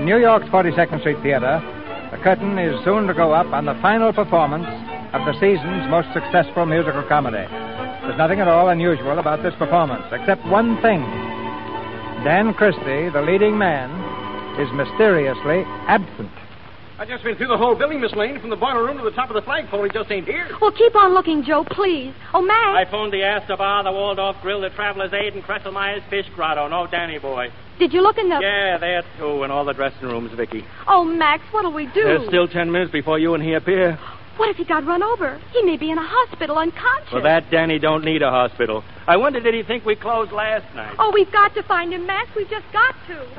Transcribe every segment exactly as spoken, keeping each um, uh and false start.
New York's forty-second Street Theater, the curtain is soon to go up on the final performance of the season's most successful musical comedy. There's nothing at all unusual about this performance, except one thing. Dan Christie, the leading man, is mysteriously absent. I just been through the whole building, Miss Lane, from the boiler room to the top of the flagpole. He just ain't here. Well, keep on looking, Joe, please. Oh, Max. I phoned the Astor Bar, the Waldorf Grill, the Traveler's Aid, and Cresselmeyer's Fish Grotto. No Danny boy. Did you look in the... Yeah, there, too, in all the dressing rooms, Vicky. Oh, Max, what'll we do? There's still ten minutes before you and he appear. What if he got run over? He may be in a hospital unconscious. For that, Danny don't need a hospital. I wonder, did he think we closed last night? Oh, we've got to find him, Max. We've just got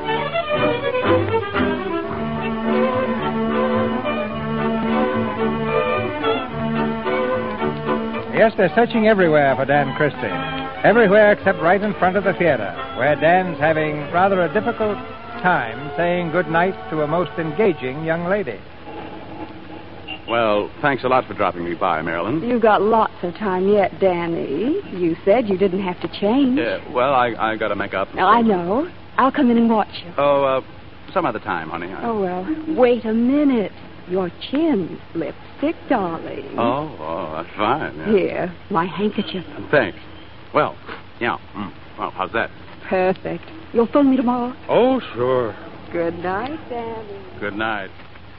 to. Yes, they're searching everywhere for Dan Christie. Everywhere except right in front of the theater, where Dan's having rather a difficult time saying good night to a most engaging young lady. Well, thanks a lot for dropping me by, Marilyn. You've got lots of time yet, Danny. You said you didn't have to change. Yeah, well, I, I got to make up. Now, I know. I'll come in and watch you. Oh, uh, some other time, honey. I... Oh, well, wait a minute. Your chin's lipstick, darling. Oh, oh, that's fine. Yeah. Here, my handkerchief. Thanks. Well, yeah. Mm. Well, how's that? Perfect. You'll phone me tomorrow? Oh, sure. Good night, Danny. Good night.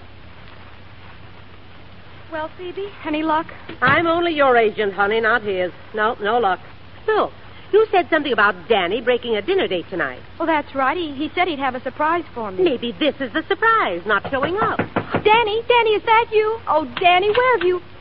Well, Phoebe, any luck? I'm only your agent, honey, not his. No, no luck. Phil, you said something about Danny breaking a dinner date tonight. Well, that's right. He, he said he'd have a surprise for me. Maybe this is the surprise, not showing up. Danny, Danny, is that you? Oh, Danny, where have you...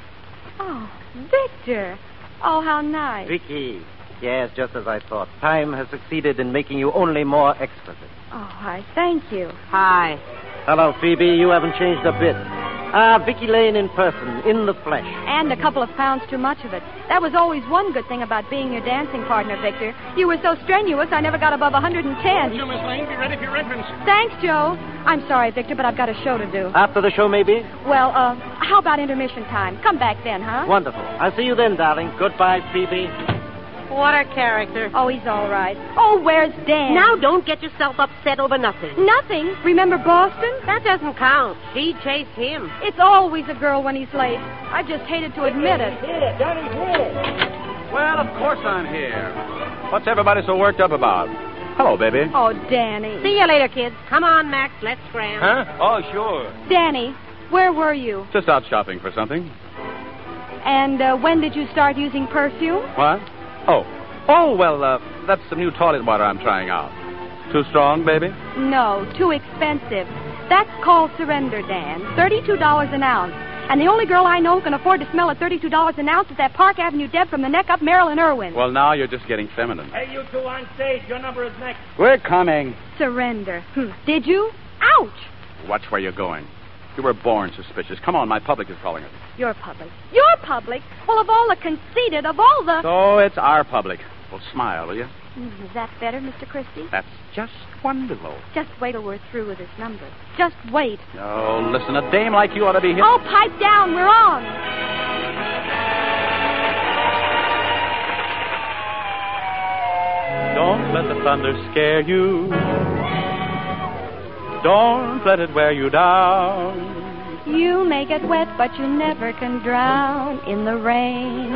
Oh, Victor. Oh, how nice. Vicky. Yes, just as I thought. Time has succeeded in making you only more exquisite. Oh, I thank you. Hi. Hello, Phoebe. You haven't changed a bit. Ah, Vicky Lane in person, in the flesh. And a couple of pounds too much of it. That was always one good thing about being your dancing partner, Victor. You were so strenuous, I never got above one hundred ten. You, Miss Lane, be ready for your entrance. Thanks, Joe. I'm sorry, Victor, but I've got a show to do. After the show, maybe? Well, uh, how about intermission time? Come back then, huh? Wonderful. I'll see you then, darling. Goodbye, Phoebe. What a character. Oh, he's all right. Oh, where's Dan? Now don't get yourself upset over nothing. Nothing? Remember Boston? That doesn't count. She chased him. It's always a girl when he's late. I just hated to admit it. Here, Danny's here. Well, of course I'm here. What's everybody so worked up about? Hello, baby. Oh, Danny. See you later, kids. Come on, Max. Let's scram. Huh? Oh, sure. Danny, where were you? Just out shopping for something. And uh, when did you start using perfume? What? Oh. Oh, well, uh, that's some new toilet water I'm trying out. Too strong, baby? No, too expensive. That's called Surrender, Dan. thirty-two dollars an ounce. And the only girl I know who can afford to smell at thirty-two dollars an ounce is that Park Avenue Deb from the neck up, Marilyn Irwin. Well, now you're just getting feminine. Hey, you two on stage. Your number is next. We're coming. Surrender. Hm. Did you? Ouch! Watch where you're going. You were born suspicious. Come on, my public is calling it. Your public. Your public? Well, of all the conceited, of all the... So it's our public. Well, smile, will you? Mm, is that better, Mister Christie? That's just wonderful. Just wait till we're through with this number. Just wait. Oh, listen, a dame like you ought to be here. Oh, pipe down. We're on. Don't let the thunder scare you. Don't let it wear you down. You may get wet, but you never can drown in the rain.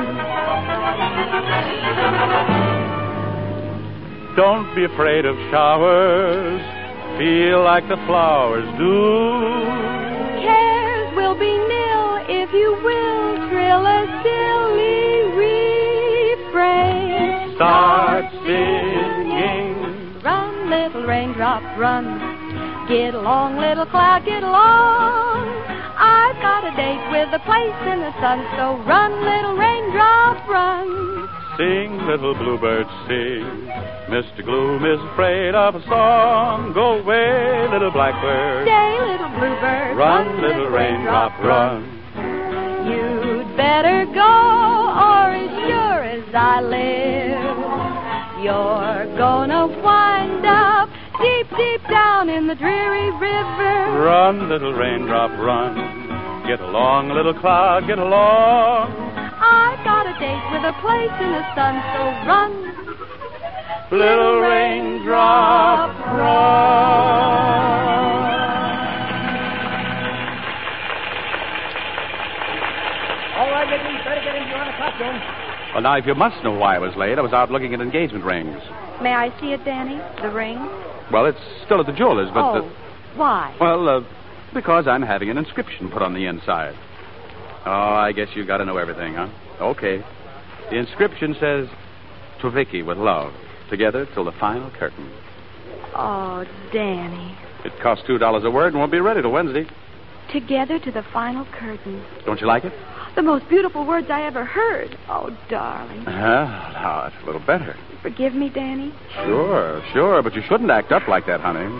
Don't be afraid of showers. Feel like the flowers do. Cares will be nil if you will trill a silly refrain. Start singing. Run, little raindrop, run. Get along, little cloud, get along. I've got a date with a place in the sun, so run, little raindrop, run. Sing, little bluebird, sing. Mister Gloom is afraid of a song. Go away, little blackbird. Stay, little bluebird. Run, run little raindrop, run. You'd better go, or as sure as I live, you're gonna wind up deep, deep down in the dreary river. Run, little raindrop, run. Get along, little cloud, get along. I got a date with a place in the sun, so run, little raindrop, run. then? Well, now, if you must know why I was late, I was out looking at engagement rings. May I see it, Danny? The ring? Well, it's still at the jeweler's, but... Oh, the... why? Well, uh, because I'm having an inscription put on the inside. Oh, I guess you got to know everything, huh? Okay. The inscription says, to Vicky with love, together till the final curtain. Oh, Danny. It costs two dollars a word and won't be ready till Wednesday. Together to the final curtain. Don't you like it? The most beautiful words I ever heard. Oh, darling. Uh, now, it's a little better. Forgive me, Danny? Sure, sure, but you shouldn't act up like that, honey.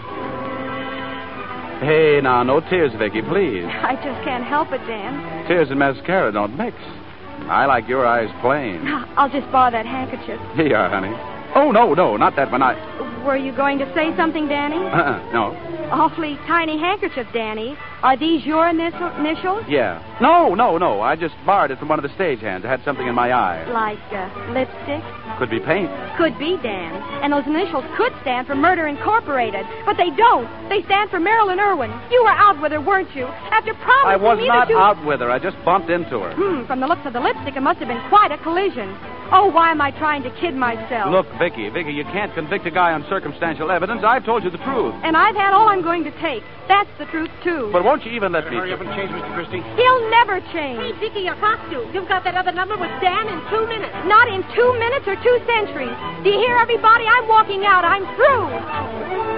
Hey, now, no tears, Vicky, please. I just can't help it, Dan. Tears and mascara don't mix. I like your eyes plain. I'll just borrow that handkerchief. Here you are, honey. Oh, no, no, not that one. I... Were you going to say something, Danny? Uh-uh, no. Awfully tiny handkerchief, Danny. Are these your initial- initials? Yeah. No, no, no. I just borrowed it from one of the stage-hands. I had something in my eye. Like uh, lipstick? Could be paint. Could be, Dan. And those initials could stand for Murder Incorporated. But they don't. They stand for Marilyn Irwin. You were out with her, weren't you? After promising I was me not that you... out with her. I just bumped into her. Hmm, from the looks of the lipstick, it must have been quite a collision. Oh, why am I trying to kid myself? Look, Vicky, Vicky, you can't convict a guy on circumstantial evidence. I've told you the truth. And I've had all I'm going to take. That's the truth, too. But won't you even let me... Hurry up and change, Mister Christie. He'll never change. Hey, Vicky, your costume. You've got that other number with Dan in two minutes. Not in two minutes or two centuries. Do you hear, everybody? I'm walking out. I'm through.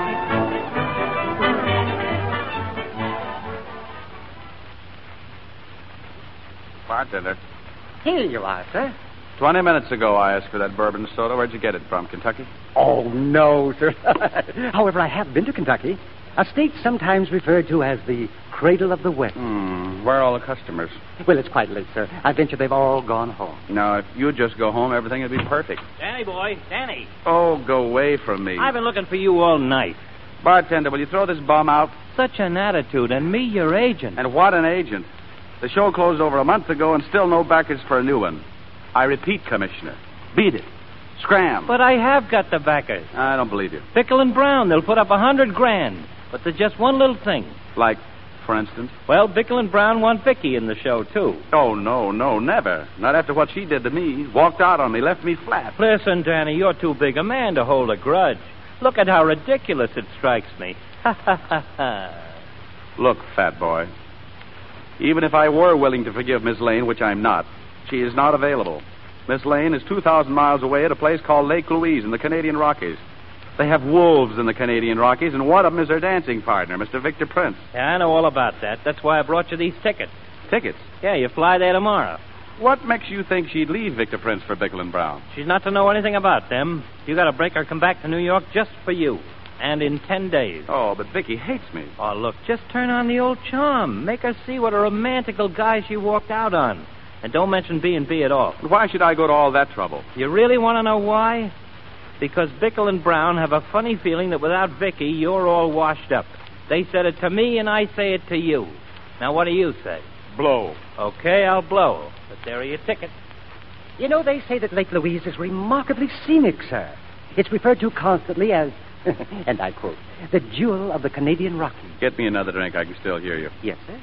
Bartender. Here you are, sir. Twenty minutes ago, I asked for that bourbon soda. Where'd you get it from? Kentucky? Oh, no, sir. However, I have been to Kentucky, a state sometimes referred to as the cradle of the West. Hmm. Where are all the customers? Well, it's quite late, sir. I venture they've all gone home. Now, if you'd just go home, everything would be perfect. Danny, boy, Danny. Oh, go away from me. I've been looking for you all night. Bartender, will you throw this bum out? Such an attitude, and me your agent. And what an agent. The show closed over a month ago and still no backers for a new one. I repeat, Commissioner. Beat it. Scram. But I have got the backers. I don't believe you. Pickle and Brown, they'll put up a hundred grand. But there's just one little thing. Like, for instance? Well, Bickle and Brown want Vicky in the show, too. Oh, no, no, never. Not after what she did to me. Walked out on me, left me flat. Listen, Danny, you're too big a man to hold a grudge. Look at how ridiculous it strikes me. Ha, ha, ha, ha. Look, fat boy. Even if I were willing to forgive Miss Lane, which I'm not, she is not available. Miss Lane is two thousand miles away at a place called Lake Louise in the Canadian Rockies. They have wolves in the Canadian Rockies, and one of them is her dancing partner, Mister Victor Prince. Yeah, I know all about that. That's why I brought you these tickets. Tickets? Yeah, you fly there tomorrow. What makes you think she'd leave Victor Prince for Bickle and Brown? She's not to know anything about them. You got to break her come back to New York just for you. And in ten days. Oh, but Vicky hates me. Oh, look, just turn on the old charm. Make her see what a romantical guy she walked out on. And don't mention B and B at all. Why should I go to all that trouble? You really want to know why? Because Bickle and Brown have a funny feeling that without Vicky, you're all washed up. They said it to me, and I say it to you. Now, what do you say? Blow. Okay, I'll blow. But there are your tickets. You know, they say that Lake Louise is remarkably scenic, sir. It's referred to constantly as, and I quote, the jewel of the Canadian Rockies. Get me another drink. I can still hear you. Yes, sir.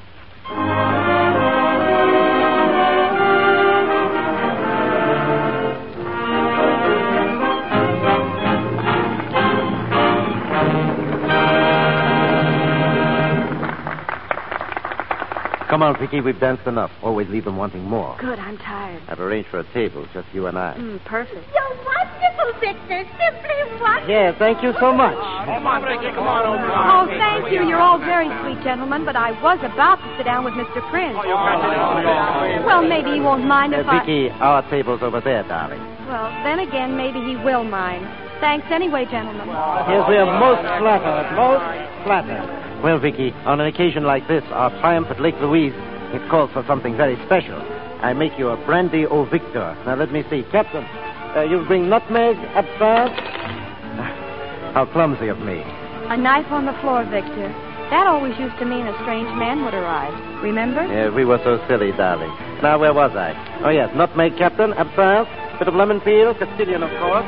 Come on, Vicky, we've danced enough. Always leave them wanting more. Good, I'm tired. I've arranged for a table, just you and I. Mm, perfect. You're wonderful, Victor. Simply wonderful. Yeah, thank you so much. Come on, Vicky, come on, old Oh, thank you. You're all very sweet gentlemen, but I was about to sit down with Mister Prince. Well, maybe he won't mind Uh, if I... Vicky, our table's over there, darling. Well, then again, maybe he will mind. Thanks anyway, gentlemen. Yes, we are most flattered, most flattered. Well, Vicky, on an occasion like this, our triumph at Lake Louise, it calls for something very special. I make you a brandy au Victor. Now, let me see. Captain, uh, you bring nutmeg, absinthe. How clumsy of me. A knife on the floor, Victor. That always used to mean a strange man would arrive. Remember? Yeah, we were so silly, darling. Now, where was I? Oh, yes, nutmeg, Captain, absinthe, bit of lemon peel, Castilian, of course.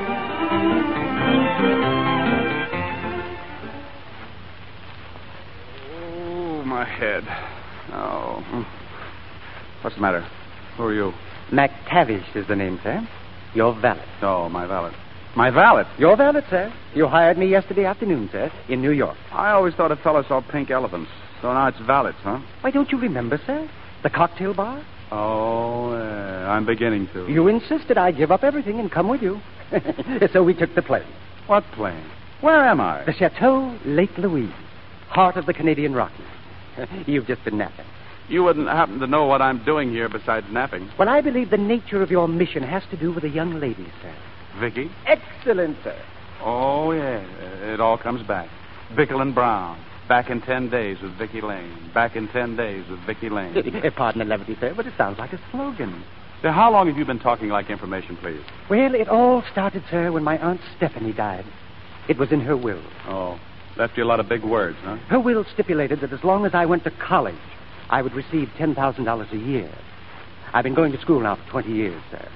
Oh, my head. Oh. What's the matter? Who are you? McTavish is the name, sir. Your valet. Oh, my valet. My valet? Your valet, sir. You hired me yesterday afternoon, sir, in New York. I always thought a fellow saw pink elephants. So now it's valets, huh? Why, don't you remember, sir? The cocktail bar? Oh, uh, I'm beginning to. You insisted I give up everything and come with you. So we took the plane. What plane? Where am I? The Chateau Lake Louise, heart of the Canadian Rockies. You've just been napping. You wouldn't happen to know what I'm doing here besides napping. Well, I believe the nature of your mission has to do with a young lady, sir. Vicky? Excellent, sir. Oh, yeah. It all comes back. Bickle and Brown. Back in ten days with Vicky Lane. Back in ten days with Vicky Lane. Uh, pardon the levity, sir, but it sounds like a slogan. Now, how long have you been talking like information, please? Well, it all started, sir, when my Aunt Stephanie died. It was in her will. Oh, left you a lot of big words, huh? Her will stipulated that as long as I went to college, I would receive ten thousand dollars a year. I've been going to school now for twenty years, sir.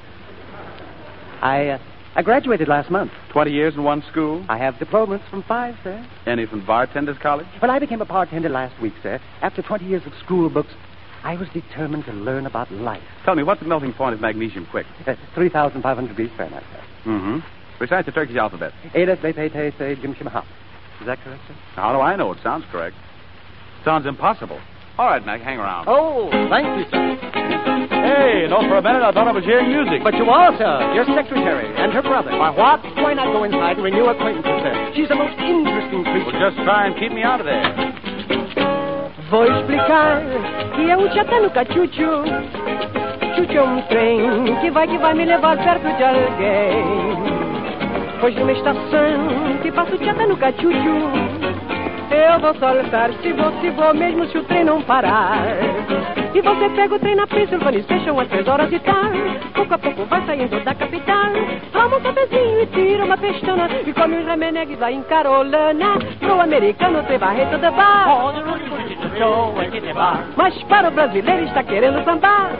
I, uh, I graduated last month. Twenty years in one school? I have diplomas from five, sir. Any from Bartender's College? When I became a bartender last week, sir, after twenty years of school books, I was determined to learn about life. Tell me, what's the melting point of magnesium quick? Uh, three thousand five hundred degrees Fahrenheit, sir. Mm-hmm. Recite the Turkish alphabet. Ada, Te, Te, Te, Te, Jim, Shim, Hop. Is that correct, sir? How do I know? It sounds correct. Sounds impossible. All right, Mac, hang around. Oh, thank you, sir. Hey, no, for a minute I thought I was hearing music. But you are, sir. Your secretary and her brother. My what? Why not go inside and renew acquaintances, sir? She's the most interesting creature. Well, just try and keep me out of there. Vou explicar que é um chatanuca chuchu. Chuchu é um trem que vai, que vai me levar perto de alguém. Pois numa estação que passa o chatanuca chuchu. Eu vou soltar, se vou, se vou, mesmo se o trem não parar. E você pega o trem na Pennsylvania Station às três horas de tarde. Pouco a pouco vai saindo da capital. Toma um cafezinho e tira uma pestana. E come um remenegue lá em Carolina. Pro americano tem barreto de bar. Mas para o brasileiro está querendo sambar.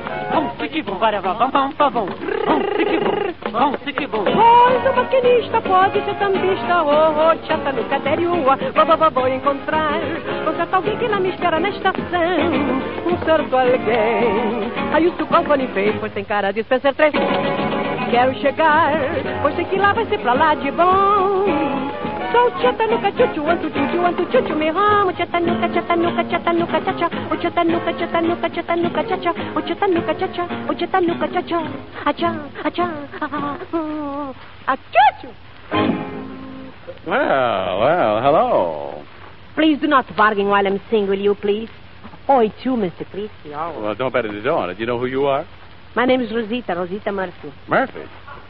Pois o maquinista pode ser tambista. Oh, oh, chata no caderua. Vou, vou, vou encontrar. Conserta alguém que lá me espera na estação. Um certo alguém. Aí o seu company fez, pois tem cara de Spencer três. Quero chegar, pois sei que lá vai ser pra lá de bom. Sou chatanuca chuchu, antu chuchu, antu chuchu, me ramo. Chatanuca, chatanuca, chatanuca, chacha. O chatanuca, chatanuca, chatanuca, chacha. O chatanuca, chacha, o chatanuca, chacha. Acha, acha, a chuchu. Well, well, hello. Please do not bargain while I'm singing, will you, please? Oh, too, Mister Christie. Oh. Well, don't bet it on it. You know who you are? My name is Rosita, Rosita Murphy. Murphy?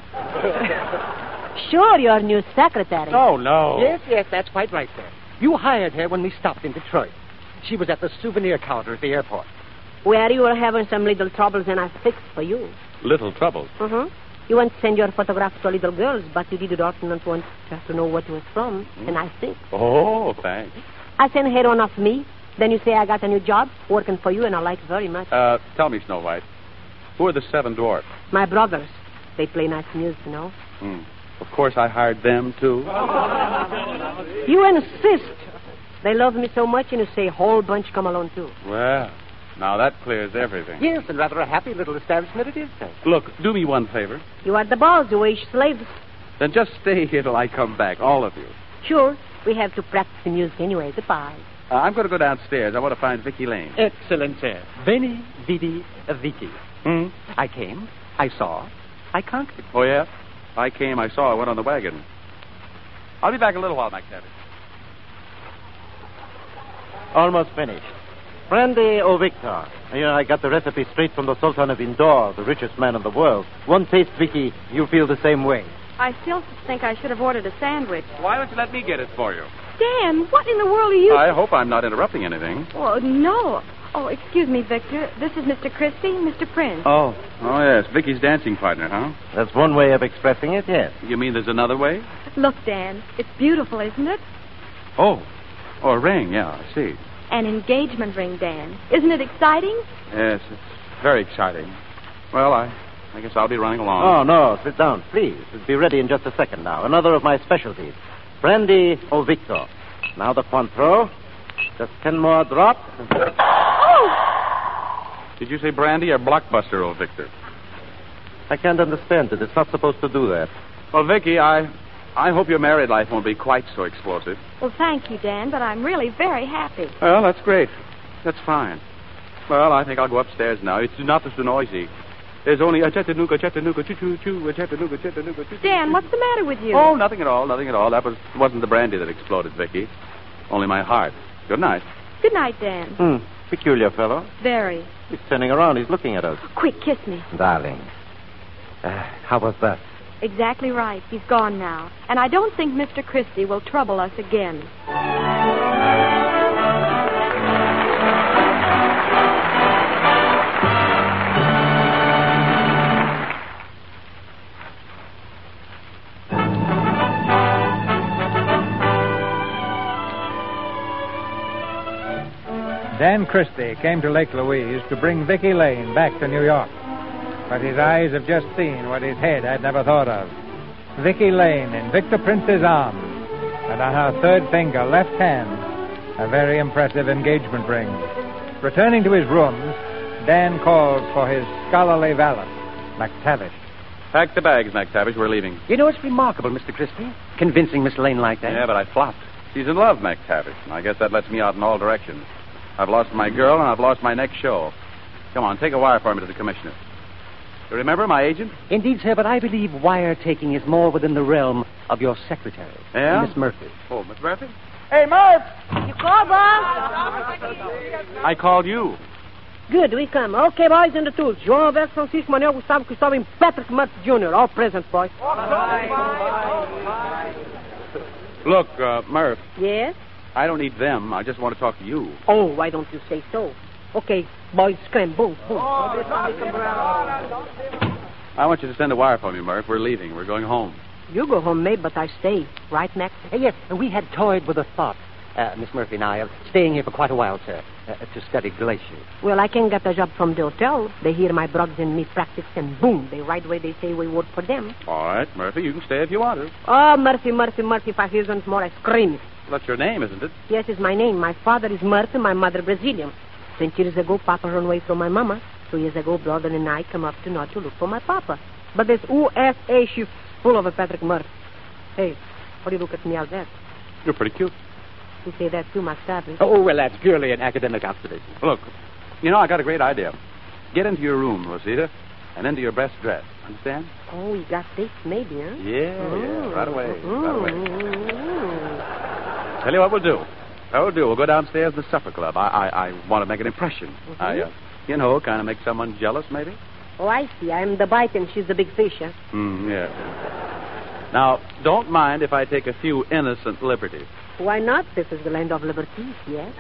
Sure, your new secretary. Oh, no. Yes, yes, that's quite right, sir. You hired her when we stopped in Detroit. She was at the souvenir counter at the airport. Where you were having some little troubles and I fixed for you. Little troubles? Uh-huh. You want to send your photograph to little girls, but you did not want her to know what it was from, mm. and I think. Oh, thanks. I send her one of me. Then you say I got a new job working for you, and I like it very much. Uh, tell me, Snow White, who are the seven dwarfs? My brothers. They play nice music, you know. Mm. Of course, I hired them, too. You insist. They love me so much, and you say, whole bunch come along, too. Well, now that clears everything. Yes, and rather a happy little establishment it is, sir. Look, do me one favor. You are the boss, you wish slaves. Then just stay here till I come back, all of you. Sure. We have to practice the music anyway. Goodbye. Uh, I'm going to go downstairs. I want to find Vicky Lane. Excellent, sir. Veni, vidi, vici. Hmm? I came, I saw, I conquered. Oh, yeah? I came, I saw, I went on the wagon. I'll be back in a little while, McTavish. Almost finished. Brandy au Victor. You know, I got the recipe straight from the Sultan of Indore, the richest man in the world. One taste, Vicky, you feel the same way. I still think I should have ordered a sandwich. Why don't you let me get it for you? Dan, what in the world are you... I hope I'm not interrupting anything. Oh, no. Oh, excuse me, Victor. This is Mister Christie, Mister Prince. Oh. Oh, yes. Vicky's dancing partner, huh? That's one way of expressing it, yes. You mean there's another way? Look, Dan, it's beautiful, isn't it? Oh. Oh, a ring, yeah, I see. An engagement ring, Dan. Isn't it exciting? Yes, it's very exciting. Well, I... I guess I'll be running along. Oh, no, sit down, please. It'll be ready in just a second now. Another of my specialties. Brandy au Victor. Now the Cointreau. Just ten more drops. Oh! Did you say brandy or blockbuster, old Victor? I can't understand it. It's not supposed to do that. Well, Vicky, I, I hope your married life won't be quite so explosive. Well, thank you, Dan, but I'm really very happy. Well, that's great. That's fine. Well, I think I'll go upstairs now. It's not so noisy. There's only a Chattanooga, Chattanooga, choo-choo-choo, a Chattanooga, Chattanooga, choo-choo. Dan, what's the matter with you? Oh, nothing at all, nothing at all. That was, wasn't the brandy that exploded, Vicky. Only my heart. Good night. Good night, Dan. Hmm. Peculiar fellow. Very. He's turning around. He's looking at us. Quick, kiss me. Darling. Uh, how was that? Exactly right. He's gone now. And I don't think Mister Christie will trouble us again. Dan Christie came to Lake Louise to bring Vicky Lane back to New York. But his eyes have just seen what his head had never thought of. Vicky Lane in Victor Prince's arms, and on her third finger, left hand, a very impressive engagement ring. Returning to his rooms, Dan calls for his scholarly valet, McTavish. Pack the bags, McTavish. We're leaving. You know, it's remarkable, Mister Christie, convincing Miss Lane like that. Yeah, but I flopped. She's in love, McTavish. And I guess that lets me out in all directions. I've lost my girl, and I've lost my next show. Come on, take a wire for me to the commissioner. You remember my agent? Indeed, sir, but I believe wire-taking is more within the realm of your secretary, Yeah? Miss Murphy. Oh, Miss Murphy? Hey, Murph! You call, boss? I called you. Good, we come. Okay, boys, in the tools. João Alberto, Francisco Manuel, Gustavo Cristóbal, and Patrick Murphy Junior All present, boys. Look, uh, Murph, Yes? I don't need them. I just want to talk to you. Oh, why don't you say so? Okay, boys, scram, boom, boom. I want you to send a wire for me, Murph. We're leaving. We're going home. You go home, mate, but I stay. Right, Max? Uh, yes, and we had toyed with a thought, uh, Miss Murphy and I, of staying here for quite a while, sir, uh, to study glaciers. Well, I can get a job from the hotel. They hear my brothers and me practice, and boom, they right away they say we work for them. All right, Murphy, you can stay if you want to. Oh, Murphy, Murphy, Murphy, if I hear once more, I scream. That's your name, isn't it? Yes, it's my name. My father is Murphy, my mother Brazilian. Twenty years ago, Papa ran away from my mama. Two years ago, brother and I come up to North to look for my Papa. But this U S A ship full of a Patrick Murphy. Hey, what do you look at me like that? You're pretty cute. You say that too, McTavish. Oh, well, that's purely an academic observation. Look, you know, I got a great idea. Get into your room, Rosita, and into your best dress. Understand? Oh, you got dates maybe, huh? Yeah, Mm. yeah, right away, Mm. right away. Mm. Tell you what we'll do. What we'll do, we'll go downstairs to the supper club. I, I, I want to make an impression. Mhm. I, uh, you know, kind of make someone jealous, maybe. Oh, I see. I'm the bite and she's the big fish, huh? Hmm, yeah. Now, don't mind if I take a few innocent liberties. Why not? This is the land of liberties, yes?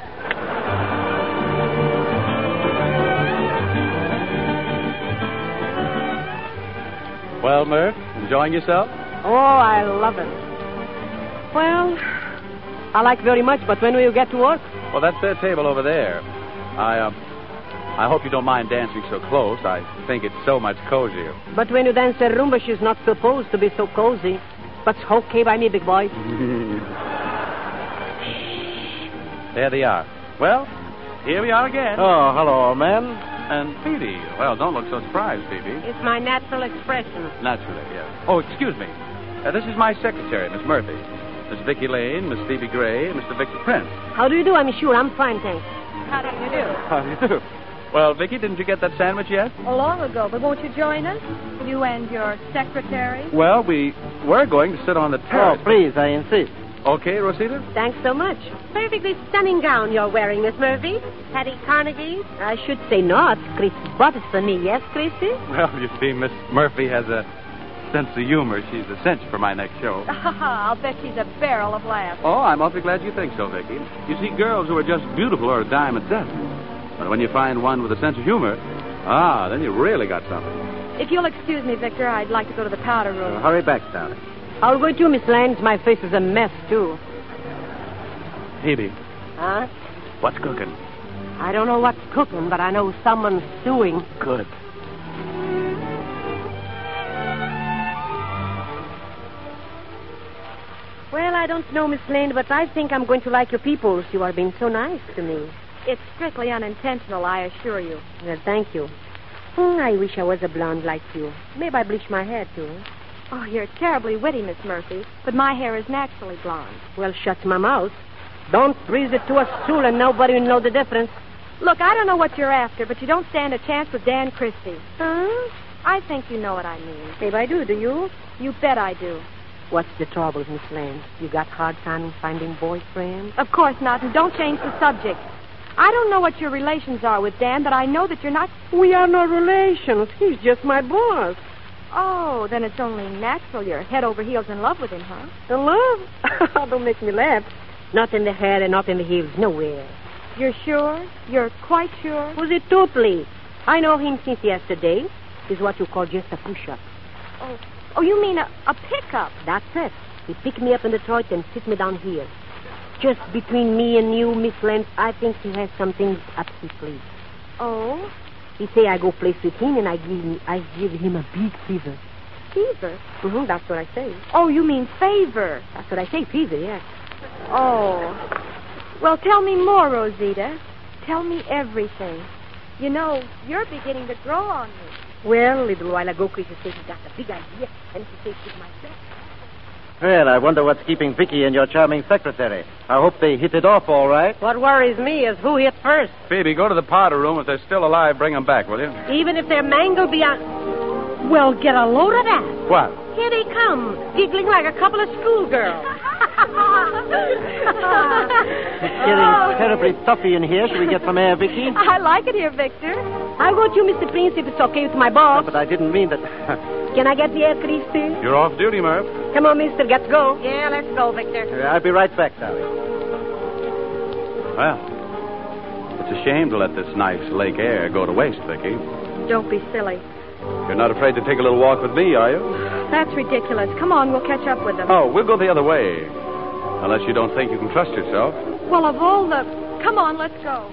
Well, Murph, enjoying yourself? Oh, I love it. Well, I like very much, but when will you get to work? Well, that's their table over there. I, um, I hope you don't mind dancing so close. I think it's so much cozier. But when you dance a rumba, she's not supposed to be so cozy. But it's okay by me, big boy. There they are. Well, here we are again. Oh, hello, man. And Phoebe. Well, don't look so surprised, Phoebe. It's my natural expression. Naturally, yes. Oh, excuse me. Uh, this is my secretary, Miss Murphy. Miss Vicky Lane, Miss Phoebe Gray, and Mister Victor Prince. How do you do? I'm sure. I'm fine, thanks. How do you do? How do you do? Well, Vicky, didn't you get that sandwich yet? A long ago, but won't you join us? You and your secretary? Well, we were going to sit on the terrace. Oh, please, I insist. Okay, Rosita? Thanks so much. Perfectly stunning gown you're wearing, Miss Murphy. Hattie Carnegie? I should say not. Chris bought it for me, yes, Christy? Well, you see, Miss Murphy has a sense of humor. She's a cinch for my next show. I'll bet she's a barrel of laughs. Oh, I'm awfully glad you think so, Vicky. You see, girls who are just beautiful are a dime a dozen. But when you find one with a sense of humor, ah, then you really got something. If you'll excuse me, Victor, I'd like to go to the powder room. Uh, hurry back, darling. I'll go too, Miss Lane. My face is a mess, too. Phoebe, Huh? what's cooking? I don't know what's cooking, but I know someone's stewing. Good. Well, I don't know, Miss Lane, but I think I'm going to like your people. You are being so nice to me. It's strictly unintentional, I assure you. Well, thank you. Hmm, I wish I was a blonde like you. Maybe I bleach my hair, too. Oh, you're terribly witty, Miss Murphy, but my hair is naturally blonde. Well, shut my mouth. Don't breathe it to a stool and nobody will know the difference. Look, I don't know what you're after, but you don't stand a chance with Dan Christie. Huh? I think you know what I mean. Maybe I do, do you? You bet I do. What's the trouble, Miss Lane? You got hard time finding boyfriend? Of course not, and don't change the subject. I don't know what your relations are with Dan, but I know that you're not... We are no relations. He's just my boss. Oh, then it's only natural you're head over heels in love with him, huh? In love? Don't make me laugh. Not in the head and not in the heels, nowhere. You're sure? You're quite sure? Who's it totally? I know him since yesterday. He's what you call just a push-up. Oh, oh you mean a, a pickup? That's it. He picked me up in Detroit and sit me down here. Just between me and you, Miss Lance, I think he has some things up his sleeve. Oh? He say I go place with him and I give him, I give him a big fever. Fever? Mm-hmm, that's what I say. Oh, you mean favor? That's what I say, fever, yes. Oh. Well, tell me more, Rosita. Tell me everything. You know, you're beginning to grow on me. Well, a little while ago, Chrissy said he got a big idea, and he said it's my best. Well, I wonder what's keeping Vicky and your charming secretary. I hope they hit it off all right. What worries me is who hit first. Phoebe, go to the powder room. If they're still alive, bring them back, will you? Even if they're mangled beyond... Well, get a load of that. What? Here they come, giggling like a couple of schoolgirls. It's getting terribly stuffy in here. Should we get some air, Vicky? I like it here, Victor. I'll go to you, Mister Prince, if it's okay with my boss. No, but I didn't mean that. Can I get the air, Christy? You're off duty, Murph. Come on, mister, let's go. Yeah, let's go, Victor. I'll be right back, darling. Well, it's a shame to let this nice lake air go to waste, Vicky. Don't be silly. You're not afraid to take a little walk with me, are you? That's ridiculous. Come on, we'll catch up with them. Oh, we'll go the other way. Unless you don't think you can trust yourself. Well, of all the... Come on, let's go.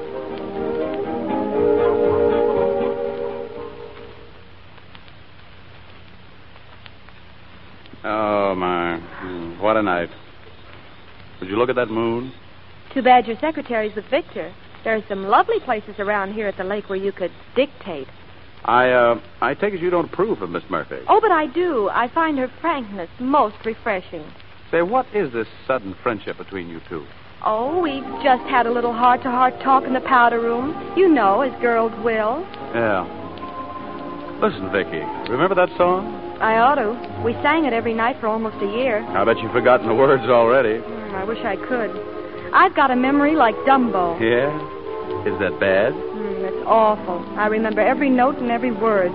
Oh, my. What a night. Would you look at that moon? Too bad your secretary's with Victor. There are some lovely places around here at the lake where you could dictate. I, uh, I take it you don't approve of Miss Murphy. Oh, but I do. I find her frankness most refreshing. Say, what is this sudden friendship between you two? Oh, we've just had a little heart-to-heart talk in the powder room. You know, as girls will. Yeah. Listen, Vicky, remember that song? I ought to. We sang it every night for almost a year. I bet you've forgotten the words already. Mm, I wish I could. I've got a memory like Dumbo. Yeah? Is that bad? Mm, it's awful. I remember every note and every word.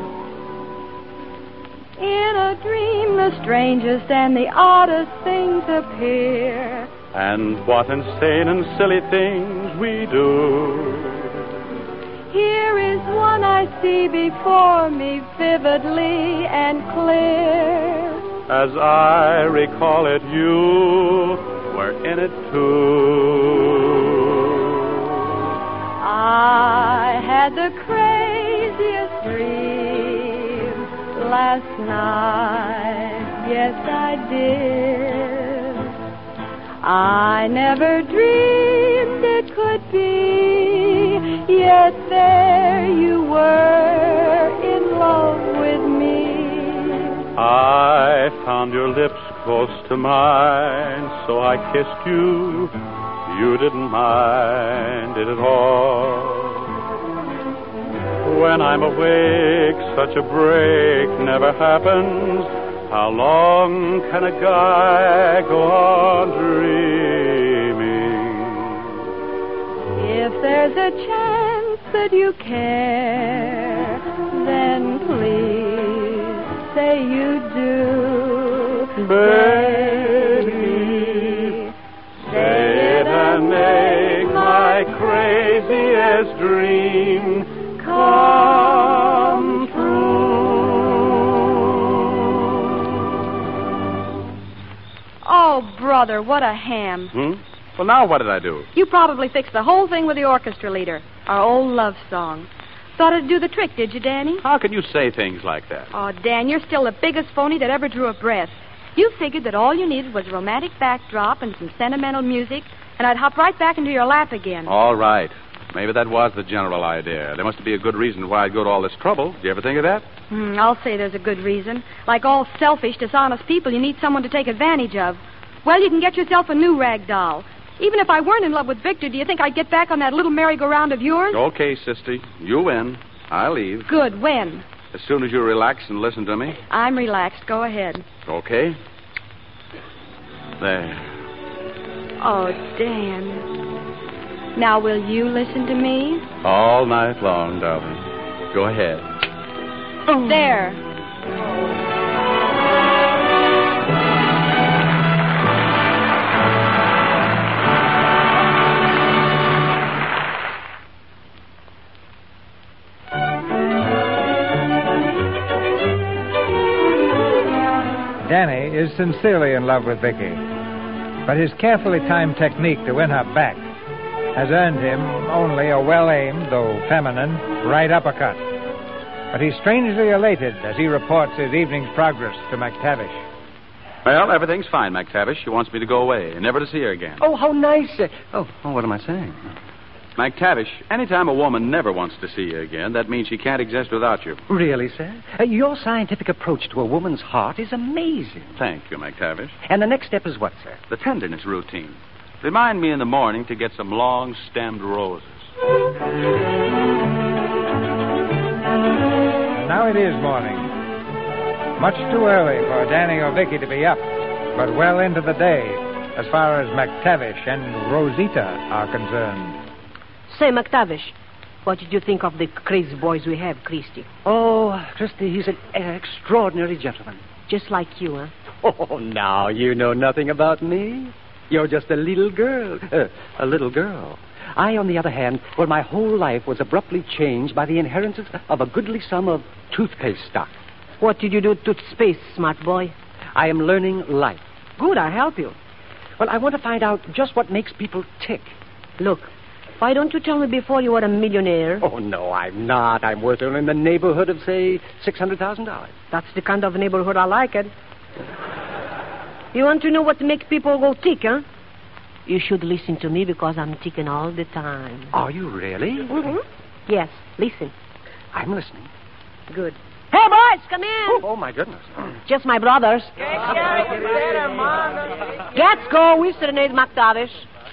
In a dream, the strangest and the oddest things appear. And what insane and silly things we do. Here is one I see before me vividly and clear. As I recall it, you were in it too. I had the craziest dream last night. Yes, I did. I never dreamed it could be, yet there you were in love with me. I found your lips close to mine, so I kissed you. You didn't mind it at all. When I'm awake, such a break never happens. How long can a guy go on dreaming? If there's a chance that you care, then please say you do. Baby, say it and make my craziest dream come true. Oh, brother, what a ham. Hmm? Well, now what did I do? You probably fixed the whole thing with the orchestra leader. Our old love song. Thought it'd do the trick, did you, Danny? How can you say things like that? Oh, Dan, you're still the biggest phony that ever drew a breath. You figured that all you needed was a romantic backdrop and some sentimental music, and I'd hop right back into your lap again. All right. Maybe that was the general idea. There must be a good reason why I'd go to all this trouble. Did you ever think of that? Hmm, I'll say there's a good reason. Like all selfish, dishonest people, you need someone to take advantage of. Well, you can get yourself a new rag doll. Even if I weren't in love with Victor, do you think I'd get back on that little merry-go-round of yours? Okay, sister. You win. I'll leave. Good. When? As soon as you relax and listen to me. I'm relaxed. Go ahead. Okay. There. Oh, Dan. Now, will you listen to me? All night long, darling. Go ahead. There. Danny is sincerely in love with Vicky, but his carefully timed technique to win her back has earned him only a well-aimed, though feminine, right uppercut. But he's strangely elated as he reports his evening's progress to McTavish. Well, everything's fine, McTavish. She wants me to go away and never to see her again. Oh, how nice. Uh, oh, oh, what am I saying? McTavish, anytime a woman never wants to see you again, that means she can't exist without you. Really, sir? Uh, your scientific approach to a woman's heart is amazing. Thank you, McTavish. And the next step is what, sir? The tenderness routine. Remind me in the morning to get some long-stemmed roses. And now it is morning. Much too early for Danny or Vicky to be up, but well into the day as far as McTavish and Rosita are concerned. Say, McTavish, what did you think of the crazy boys we have, Christy? Oh, Christy, he's an extraordinary gentleman. Just like you, huh? Oh, now you know nothing about me. You're just a little girl. Uh, a little girl. I, on the other hand, well, my whole life was abruptly changed by the inheritance of a goodly sum of toothpaste stock. What did you do to space, smart boy? I am learning life. Good, I'll help you. Well, I want to find out just what makes people tick. Look, why don't you tell me before you are a millionaire? Oh, no, I'm not. I'm worth in the neighborhood of, say, six hundred thousand dollars. That's the kind of neighborhood I like it. You want to know what makes people go tick, huh? You should listen to me because I'm ticking all the time. Are you really? Mm-hmm. Yes, listen. I'm listening. Good. Hey, boys, come in. Oh, oh my goodness. Just my brothers. Let's go, we serenade McTavish.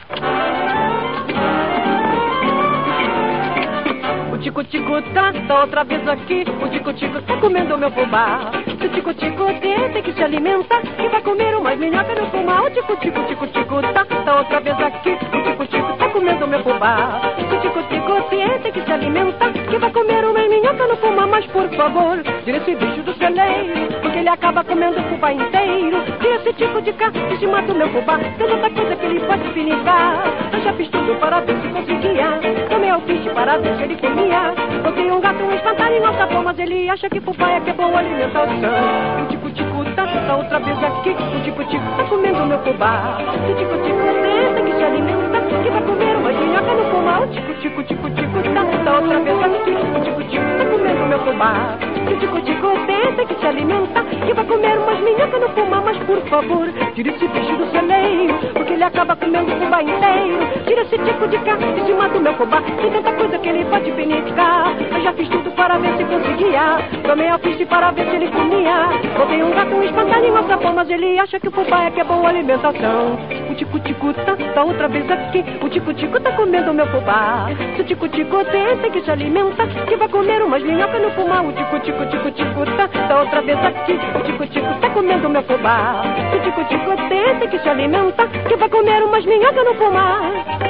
O tico-tico tá, tá outra vez aqui. O tico-tico tá comendo meu fubá. Se o tico-tico tem, tem que se alimentar. E vai comer umas minhocas no fumar. O tico-tico, tico-tico tá, tá outra vez aqui. O tico-tico tá comendo meu fubá. Se o tico-tico tem, tem que se alimentar. E vai comer umas minhocas no fumar. Mas por favor, tira esse bicho do celeiro, porque ele acaba comendo o fubá inteiro. Tira esse tico de cá, que se mata o meu fubá. Tem outra coisa que ele pode pinicar. Eu já fiz tudo para ver se conseguia. Tomei alpiste para ver se ele comia. Botei um gato, um espantalho, alça mas ele acha que fubá é que é boa alimentação. E o tico-tico tá, tá outra vez aqui. O tico-tico tá comendo meu fubá. Se o tico-tico tem, tem que se alimenta, que vai comer uma minhoca no fubá. O tico-tico, tico-tico tá, tá outra vez aqui. O tico-tico tá comendo meu fubá. Se o tico-tico tem, tem que se alimenta, que vai comer umas minhocas no fubá. Mas por favor, tira esse bicho do celeiro, porque ele acaba comendo o fubá inteiro. Tira esse tico de cá, que se mata o meu fubá. Tem tanta coisa que ele pode pinicar. Eu já fiz tudo para ver se conseguia. Tomei alpiste para ver se ele comia. Botei um gato, um espantalho, uma sapão, mas ele acha que o fubá é que é boa alimentação. O tico-tico tá, tá outra vez aqui. O tico-tico tá comendo meu fubá. Se o tico-tico tem, tem que se alimenta, que vai comer umas minhocas no fumar. O tico-tico, tico-tico tá, tá outra vez aqui. O tico-tico tá comendo meu fubá. Se o tico-tico tem, tem que se alimenta, que vai comer umas minhocas no fumar.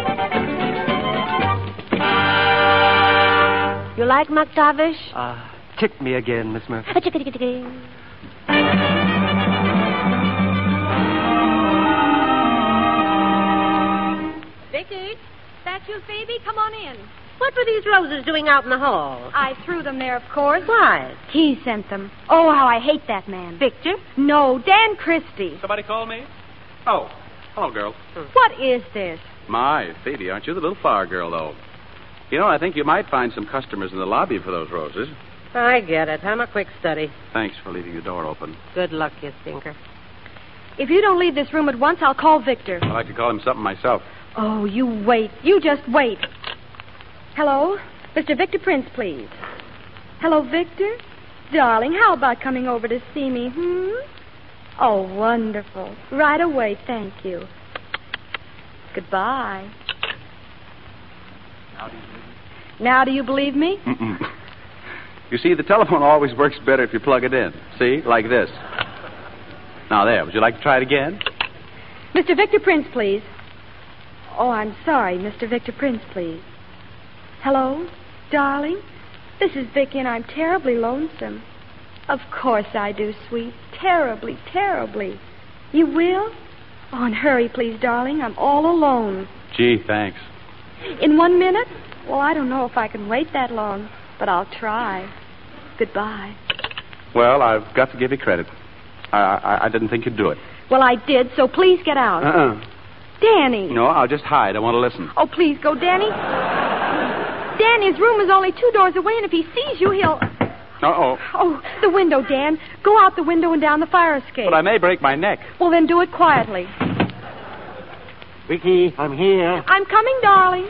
You like McTavish? Ah, uh, tick me again, Miss Murphy. Vicky, that's you, Phoebe? Come on in. What were these roses doing out in the hall? I threw them there, of course. Why? He sent them. Oh, how I hate that man. Victor? No, Dan Christie. Somebody call me? Oh, hello, girl. What is this? My, Phoebe, aren't you the little flower girl, though? You know, I think you might find some customers in the lobby for those roses. I get it. I'm a quick study. Thanks for leaving the door open. Good luck, you stinker. If you don't leave this room at once, I'll call Victor. I'd like to call him something myself. Oh, you wait. You just wait. Hello? Mister Victor Prince, please. Hello, Victor? Darling, how about coming over to see me, hmm? Oh, wonderful. Right away, thank you. Goodbye. Now do you believe me? Mm-mm. You see, the telephone always works better if you plug it in. See? Like this. Now, there. Would you like to try it again? Mister Victor Prince, please. Oh, I'm sorry. Mister Victor Prince, please. Hello? Darling? This is Vicky, and I'm terribly lonesome. Of course I do, sweet. Terribly, terribly. You will? Oh, and hurry, please, darling. I'm all alone. Gee, thanks. In one minute? Well, I don't know if I can wait that long, but I'll try. Goodbye. Well, I've got to give you credit. I, I, I didn't think you'd do it. Well, I did, so please get out. Uh-uh. Danny. No, I'll just hide. I want to listen. Oh, please go, Danny. Danny, his room is only two doors away, and if he sees you, he'll... Uh-oh. Oh, the window, Dan. Go out the window and down the fire escape. But I may break my neck. Well, then do it quietly. Vicky, I'm here. I'm coming, darling.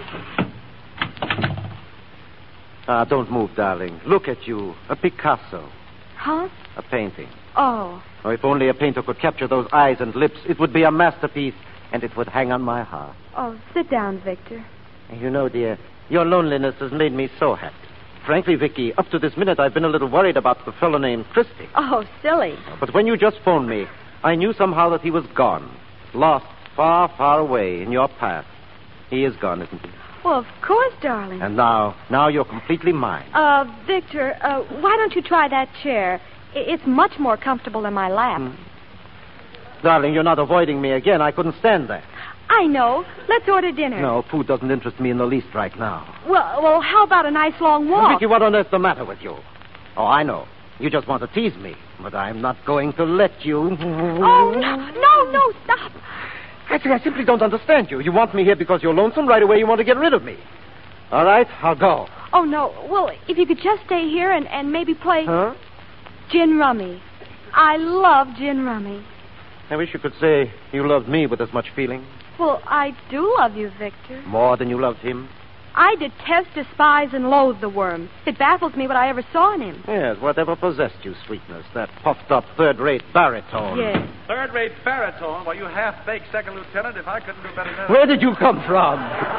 Ah, don't move, darling. Look at you. A Picasso. Huh? A painting. Oh. Oh, if only a painter could capture those eyes and lips, it would be a masterpiece, and it would hang on my heart. Oh, sit down, Victor. You know, dear, your loneliness has made me so happy. Frankly, Vicky, up to this minute, I've been a little worried about the fellow named Christie. Oh, silly. But when you just phoned me, I knew somehow that he was gone. Lost far, far away in your path. He is gone, isn't he? Well, of course, darling. And now, now you're completely mine. Uh, Victor, uh, why don't you try that chair? I- It's much more comfortable than my lap. Hmm. Darling, you're not avoiding me again. I couldn't stand that. I know. Let's order dinner. No, food doesn't interest me in the least right now. Well, well, how about a nice long walk? Vicky, what on earth's the matter with you? Oh, I know. You just want to tease me, but I'm not going to let you. Oh, no, no, no, stop. I say, I simply don't understand you. You want me here because you're lonesome. Right away, you want to get rid of me. All right, I'll go. Oh, no. Well, if you could just stay here and, and maybe play... Huh? Gin rummy. I love gin rummy. I wish you could say you loved me with as much feeling. Well, I do love you, Victor. More than you loved him? I detest, despise, and loathe the worm. It baffles me what I ever saw in him. Yes, whatever possessed you, sweetness. That puffed-up, third-rate baritone. Yes. Third-rate baritone? Well, you half-baked second lieutenant. If I couldn't do better than... Where did you come from?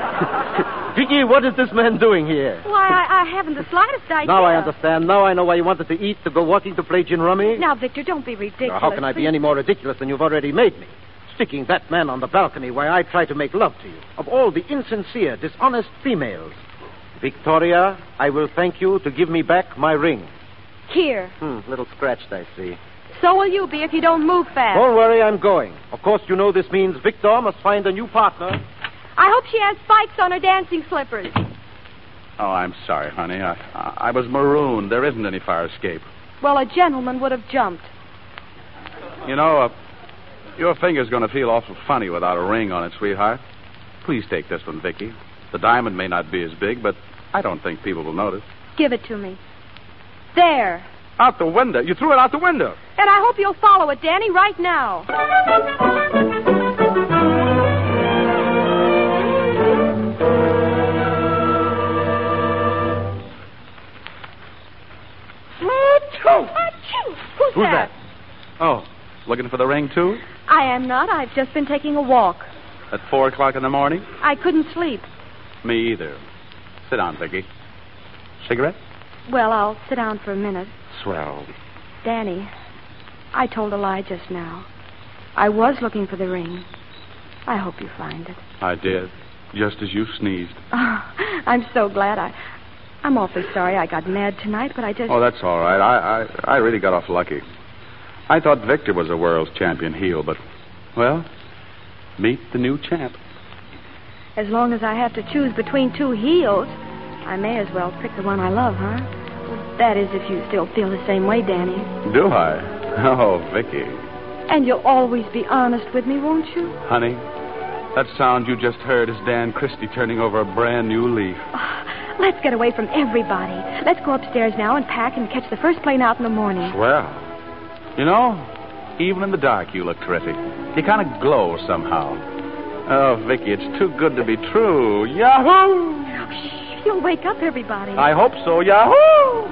Vicky, what is this man doing here? Why, I, I haven't the slightest idea. Now I understand. Now I know why you wanted to eat, to go walking, to play gin rummy. Now, Victor, don't be ridiculous. Now, how can I be please. any more ridiculous than you've already made me? Sticking that man on the balcony while I try to make love to you. Of all the insincere, dishonest females. Victoria, I will thank you to give me back my ring. Here. Hmm, little scratched, I see. So will you be if you don't move fast. Don't worry, I'm going. Of course, you know this means Victor must find a new partner. I hope she has spikes on her dancing slippers. Oh, I'm sorry, honey. I, I was marooned. There isn't any fire escape. Well, a gentleman would have jumped. You know, uh, your finger's going to feel awful funny without a ring on it, sweetheart. Please take this one, Vicky. The diamond may not be as big, but I don't think people will notice. Give it to me. There. Out the window? You threw it out the window. And I hope you'll follow it, Danny, right now. Achoo! Achoo! Who's, Who's that? Oh, looking for the ring, too? I am not. I've just been taking a walk. At four o'clock in the morning? I couldn't sleep. Me either. Sit down, Vicky. Cigarette? Well, I'll sit down for a minute. Swell. Danny, I told a lie just now. I was looking for the ring. I hope you find it. I did. Just as you sneezed. Oh, I'm so glad. I, I'm awfully sorry I got mad tonight, but I just... Oh, that's all right. I, I, I really got off lucky. I thought Victor was a world's champion heel, but, well, meet the new champ. As long as I have to choose between two heels, I may as well pick the one I love, huh? Well, that is, if you still feel the same way, Danny. Do I? Oh, Vicky. And you'll always be honest with me, won't you? Honey, that sound you just heard is Dan Christie turning over a brand new leaf. Oh, let's get away from everybody. Let's go upstairs now and pack and catch the first plane out in the morning. Well, you know, even in the dark you look terrific. You kind of glow somehow. Oh, Vicky, it's too good to be true. Yahoo! Shh. You'll wake up everybody. I hope so. Yahoo!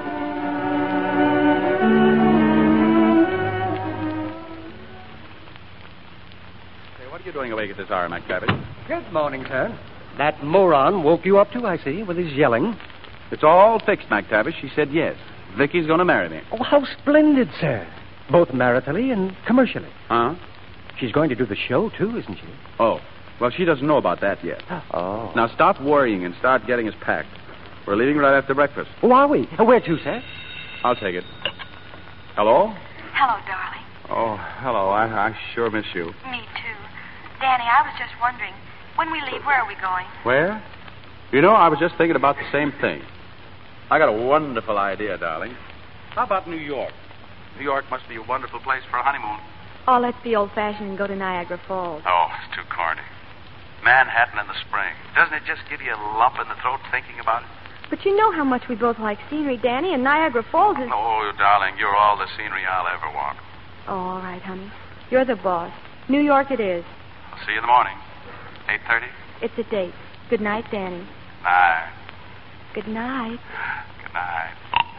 Hey, what are you doing awake at this hour, McTavish? Good morning, sir. That moron woke you up too, I see, with his yelling. It's all fixed, McTavish. She said yes. Vicky's going to marry me. Oh, how splendid, sir. Both maritally and commercially. Huh? She's going to do the show, too, isn't she? Oh. Well, she doesn't know about that yet. Oh. Now, stop worrying and start getting us packed. We're leaving right after breakfast. Oh, are we? Uh, where to, sir? I'll take it. Hello? Hello, darling. Oh, hello. I, I sure miss you. Me, too. Danny, I was just wondering, when we leave, where are we going? Where? You know, I was just thinking about the same thing. I got a wonderful idea, darling. How about New York? New York must be a wonderful place for a honeymoon. Oh, let's be old-fashioned and go to Niagara Falls. Oh, it's too corny. Manhattan in the spring. Doesn't it just give you a lump in the throat thinking about it? But you know how much we both like scenery, Danny, and Niagara Falls is... Oh, darling, you're all the scenery I'll ever want. Oh, all right, honey. You're the boss. New York it is. I'll see you in the morning. eight thirty? It's a date. Good night, Danny. Night. Good night. Good night.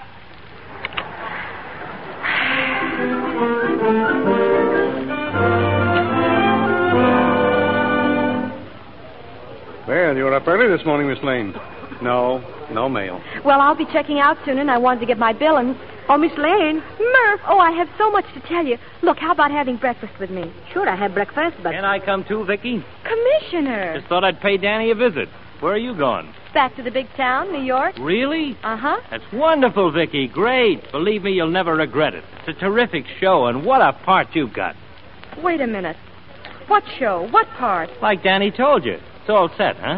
Well, you're up early this morning, Miss Lane. No, no mail. Well, I'll be checking out soon, and I wanted to get my bill and... Oh, Miss Lane. Murph, oh, I have so much to tell you. Look, how about having breakfast with me? Sure, I have breakfast, but... Can I come too, Vicky? Commissioner. Just thought I'd pay Danny a visit. Where are you going? Back to the big town, New York. Really? Uh-huh. That's wonderful, Vicky. Great. Believe me, you'll never regret it. It's a terrific show, and what a part you've got. Wait a minute. What show? What part? Like Danny told you. It's all set, huh?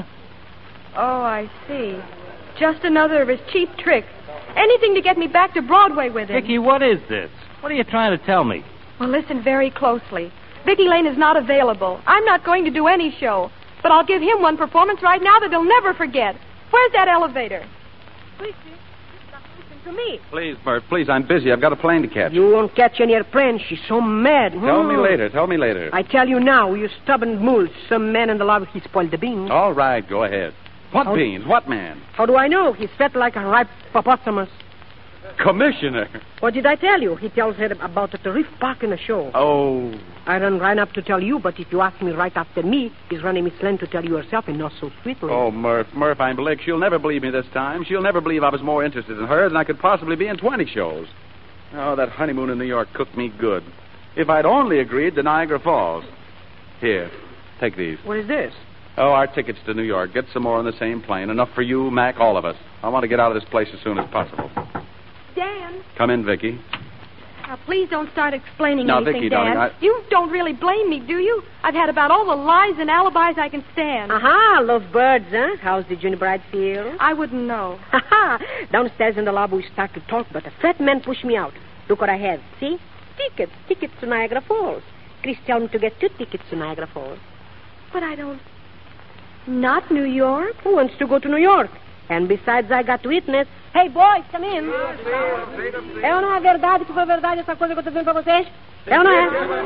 Oh, I see. Just another of his cheap tricks. Anything to get me back to Broadway with him. Vicky, what is this? What are you trying to tell me? Well, listen very closely. Vicky Lane is not available. I'm not going to do any show. But I'll give him one performance right now that he'll never forget. Where's that elevator? Please, listen to me. Please, Murph, please, I'm busy. I've got a plane to catch. You won't catch any airplane. She's so mad. Tell hmm. me later. Tell me later. I tell you now, you stubborn mule. Some man in the lobby, he spoiled the beans. All right, go ahead. What How... beans? What man? How do I know? He's fat like a ripe hippopotamus. Commissioner. What did I tell you? He tells her about the Reef Park in the show. Oh. I ran right up to tell you, but if you ask me right after me, he's running Miss Lane to tell you herself and not so sweetly. Oh, Murph, Murph, I'm Blick. She'll never believe me this time. She'll never believe I was more interested in her than I could possibly be in twenty shows. Oh, that honeymoon in New York cooked me good. If I'd only agreed to Niagara Falls. Here, take these. What is this? Oh, our tickets to New York. Get some more on the same plane. Enough for you, Mac, all of us. I want to get out of this place as soon as possible. Dan. Come in, Vicky. Now, please don't start explaining now, anything, Vicky, Dan. darling, I... You don't really blame me, do you? I've had about all the lies and alibis I can stand. Aha, love birds, huh? How's the junior bride feel? I wouldn't know. Ha Downstairs in the lobby, we start to talk, but a fat man pushed me out. Look what I have. See? Tickets. Tickets to Niagara Falls. Chris told me to get two tickets to Niagara Falls. But I don't... Not New York? Who wants to go to New York? And besides, I got witness. Hey, boys, come in. É ou não é verdade que foi verdade essa coisa que eu tô dizendo pra vocês? É ou não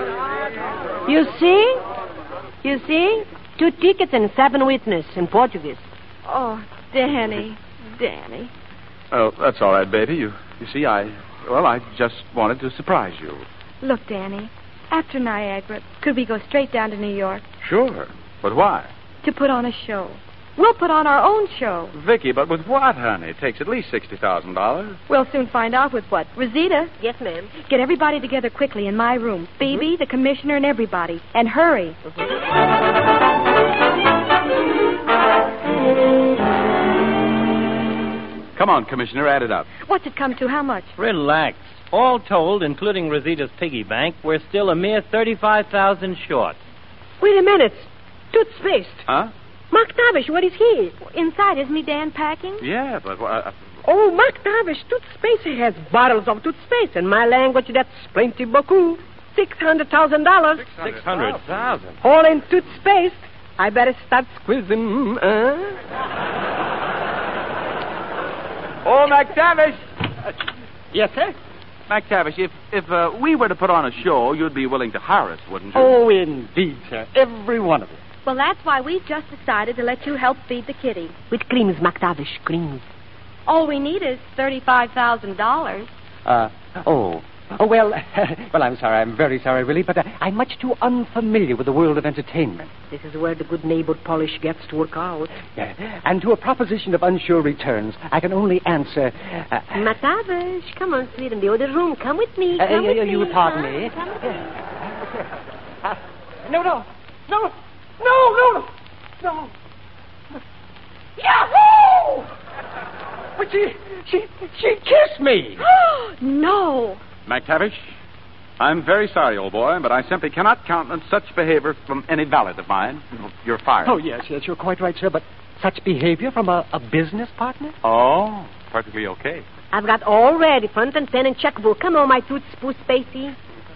é? You see? You see? Two tickets and seven witness in Portuguese. Oh, Danny. Danny. Oh, that's all right, baby. You, you see, I... Well, I just wanted to surprise you. Look, Danny, after Niagara, could we go straight down to New York? Sure. But why? To put on a show. We'll put on our own show. Vicky, but with what, honey? It takes at least sixty thousand dollars. We'll soon find out with what. Rosita? Yes, ma'am. Get everybody together quickly in my room. Mm-hmm. Phoebe, the commissioner, and everybody. And hurry. Mm-hmm. Come on, Commissioner, add it up. What's it come to? How much? Relax. All told, including Rosita's piggy bank, we're still a mere thirty-five thousand short. Wait a minute. Toothpaste. Huh? McTavish, what is he? Inside, isn't he, Dan, packing? Yeah, but... Uh, oh, McTavish, toothpaste. He has bottles of toothpaste. In my language, that's plenty beaucoup. Six hundred thousand dollars. Six hundred thousand? All in toothpaste. I better start squeezing, huh? Oh, McTavish! Yes, sir? McTavish, if, if uh, we were to put on a show, you'd be willing to hire us, wouldn't you? Oh, indeed, sir. Every one of them. Well, that's why we've just decided to let you help feed the kitty. With creams, McTavish, creams. All we need is thirty-five thousand dollars. Uh, oh. Oh, well, well, I'm sorry. I'm very sorry, really, but uh, I'm much too unfamiliar with the world of entertainment. This is where the good neighbor polish gets to work out. Yeah. And to a proposition of unsure returns, I can only answer... Uh, McTavish, come on, sweet, in the other room. Come with me. Uh, Come uh, with you me. pardon Come, me. come with me. Uh, no, no, no, no, no, no. Yahoo! But she, she, she kissed me. No. McTavish, I'm very sorry, old boy, but I simply cannot countenance such behavior from any valet of mine. You're fired. Oh, yes, yes, you're quite right, sir, but such behavior from a, a business partner? Oh, perfectly okay. I've got all ready, fountain pen and checkbook. Come on, my tooth spoo spacey.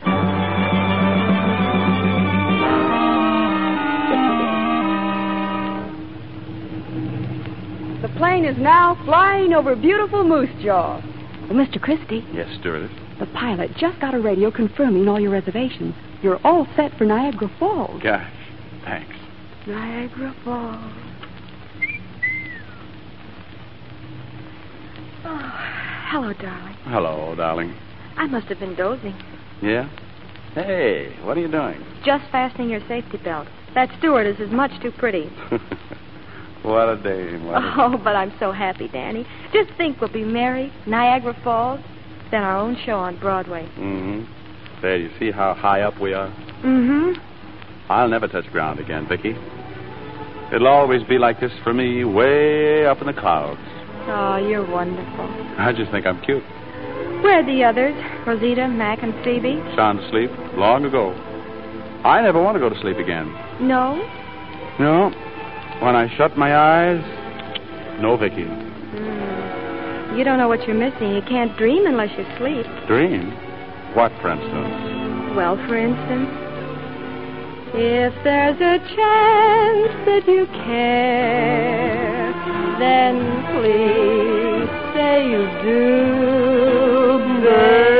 The plane is now flying over beautiful Moose Jaw. Well, Mister Christie, Yes, stewardess. the pilot just got a radio confirming all your reservations. You're all set for Niagara Falls. Gosh, thanks. Niagara Falls. Oh, hello, darling. Hello, darling. I must have been dozing. Yeah? Hey, what are you doing? Just fastening your safety belt. That stewardess is much too pretty. What a dame. What a Oh, but I'm so happy, Danny. Just think we'll be married, Niagara Falls, then our own show on Broadway. Mm-hmm. There, you see how high up we are? Mm-hmm. I'll never touch ground again, Vicky. It'll always be like this for me, way up in the clouds. Oh, you're wonderful. I just think I'm cute. Where are the others? Rosita, Mac, and Phoebe? Sound asleep long ago. I never want to go to sleep again. No? No. When I shut my eyes, no Vicky. Mm. You don't know what you're missing. You can't dream unless you sleep. Dream? What, for instance? Well, for instance, if there's a chance that you care, then please say you do, babe.